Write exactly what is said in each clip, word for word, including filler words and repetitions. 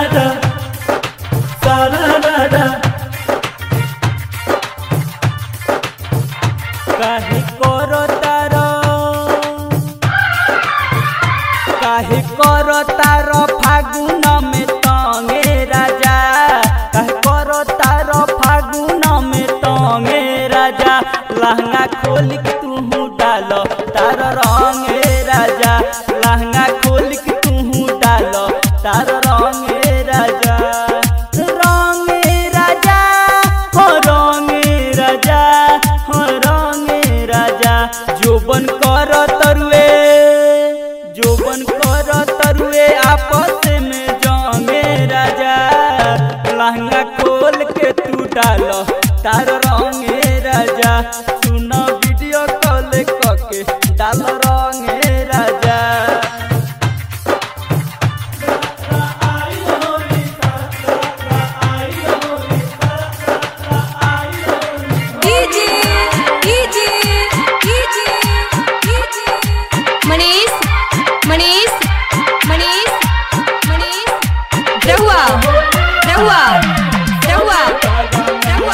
रा सारा रा रा काहे करो तारो काहे करो तारो फागुन में तंगे राजा काहे करो तारो फागुन में तंगे राजा लहंगा खोल के तू डालो तारो रंगे राजा लहंगा खोल के तू डालो तारो रंगे राजा रंगे राजा हो रंगे राजा हो रंगे राजा जोबन कर तरुए जोबन कर तरुए आपस में जंगे राजा लहंगा खोल के तू डालो तारो रंगे राजा सुन वीडियो कॉल करके डालो रंगे राजा मनीष मनीष मनीष मनीष रहुआ रहुआ रहुआ रहुआ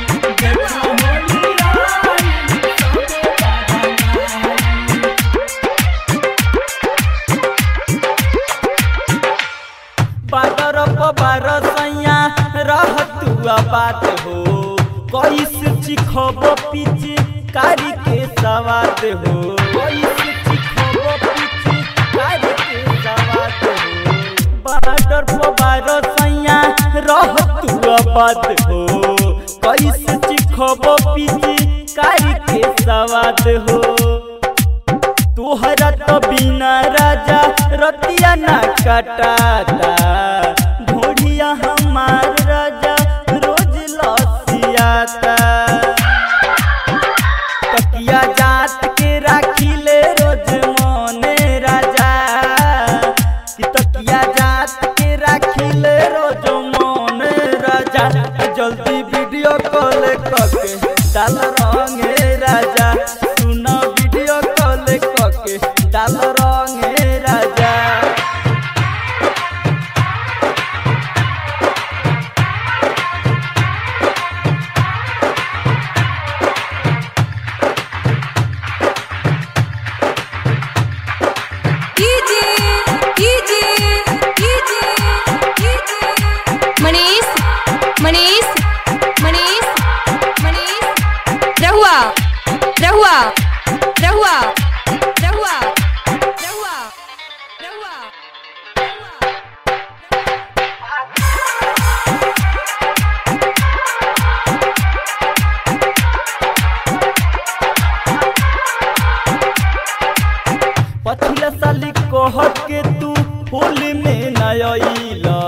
बादर पबार सैया रह तू बात हो कैस चिखब पीछे कारी के सवाद हो कैस चिखब पीछे कारी के सवाद हो बादर पबार सैया रह तू बात हो कैस चिखब पीछे कारी के सवाद हो तोहरा तो बिना राजा रतिया ना कटाता ढोढ़िया हमार राजा रोज लसियाता तकिया जात के राखी ले रोज मोने राजा तकिया जात के राखी ले रोज मोने राजा जल्दी वीडियो कॉल करके डाल रंगे राजा सुन वीडियो कॉल करके डाल रंगे राजा मनीष मनीष मनीष मनीष रहुआ रहुआ रहुआ रहुआ रहुआ रहुआ पछिला साली कह के तू होली में नयला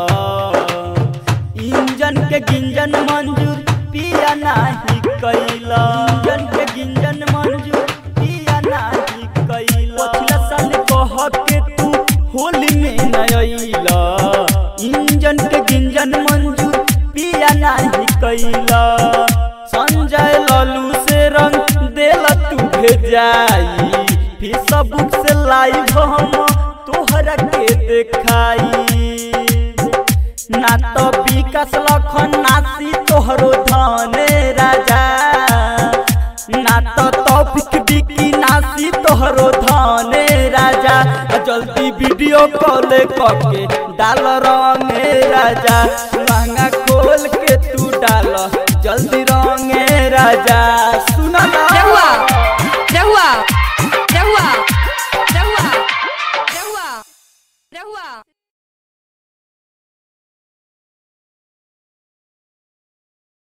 इंजन के गिंजन मंजूर पिया नाही कैला इंजन के गिंजन मंजूर पिया नाही कैला पछिला साली कह के तू होली में नयला इंजन के गिंजन मंजूर पिया नाही कैला संजय लालू से रंग देला तू भेजाई फेसबुक से लाइव हम तोहरा के देखाई ना तो विकास लखन नासी तोहरो धने राजा ना तो तौफिक बिकी नासी तोहरो धने राजा जल्दी वीडियो कॉल करके डाल रंगे राजा लहंगा खोल के